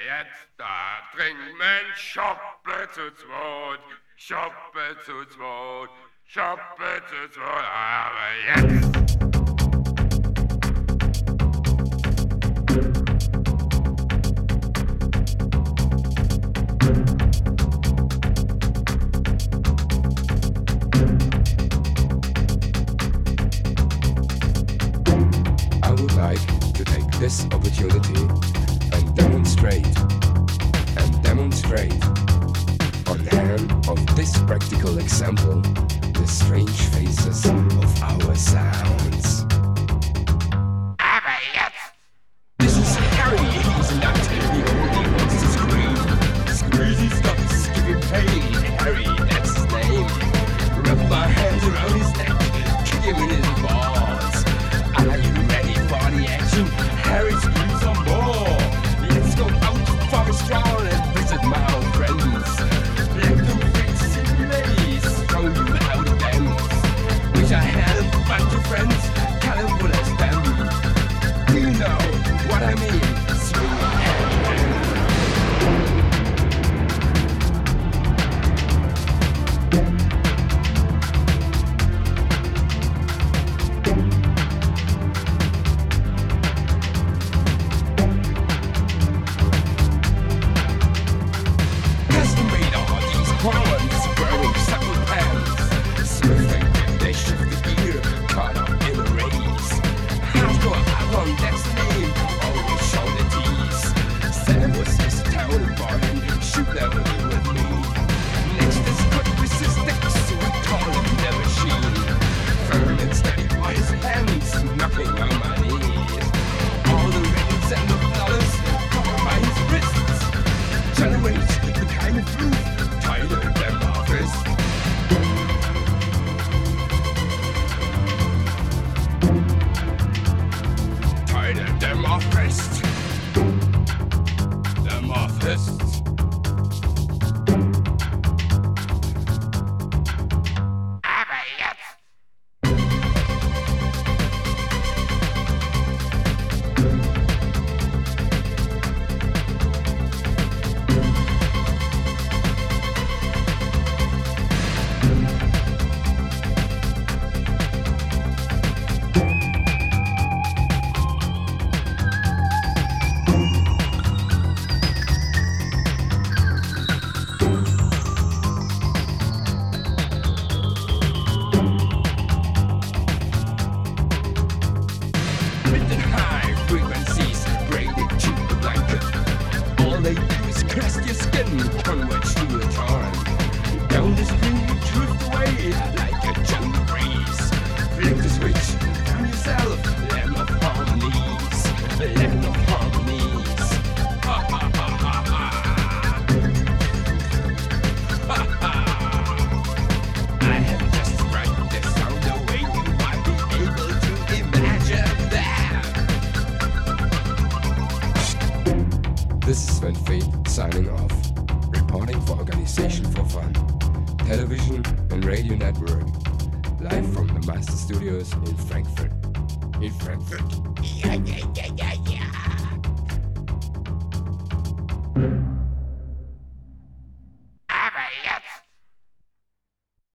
jetzt da trinken wir Schoppe zu zweit, Schoppe zu zweit, Schoppe zu zweit, aber jetzt. I would like to take this opportunity and demonstrate on the hand of this practical example the strange faces of our sounds. Aber jetzt! This is Harry, he's not he only wants to scream. Squeezy stops, give him pain. Harry, that's his name. Wrap my hands around his neck, kick him in his balls. Are you ready for the action? Harry screams some more. Let's go out for a stroll and visit my old friends. Let them fix in place, show you how to dance. Wish I had a bunch of friends, colorful as them. You know what I mean? Swing custom-made all these prawns, wearing supple pants. Smoothing, they shift the gear, caught up in a race. Hardcore Avon, that's the name, always show the tease. Sam was his town bargain, shoot level with me. Next is quick resistance, we call him the machine. Firm and steady by his hands, knocking on my knees. All the rings and the dollars covered by his wrists. Generates the kind of truth tighter than my fist. Tighter than my fist. Than my fist. Aber jetzt! Written high frequencies, braided to the blanket. All they do is crest your skin, converge to a torrent. Down the stream you drift away like a jungle breeze. Flick the switch, down yourself, land of harmonies. Land of harmonies. Ha ha ha ha ha. Ha ha. I have just written the sound the way you might be able to imagine that. This is Sven Fate signing off, reporting for Organization for Fun, Television and Radio Network, live from the Master Studios in Frankfurt. In Frankfurt. Yeah, yeah, yeah, yeah.